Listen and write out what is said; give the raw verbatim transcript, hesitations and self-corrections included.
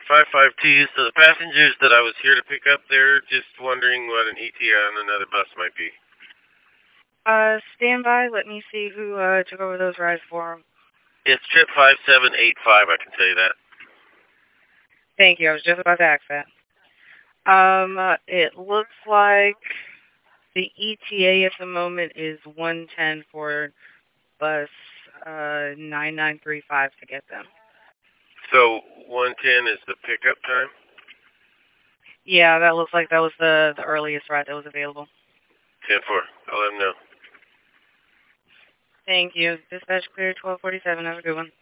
five five two. So the passengers that I was here to pick up, they're just wondering what an E T A on another bus might be. Uh, stand by. Let me see who uh, took over those rides for them. It's trip five seven eight five, I can tell you that. Thank you. I was just about to ask that. Um, uh, it looks like the E T A at the moment is one ten for bus uh, nine nine three five to get them. So one ten is the pickup time? Yeah, that looks like that was the, the earliest ride that was available. ten four. I'll let them know. Thank you. Dispatch clear twelve forty-seven. Have a good one.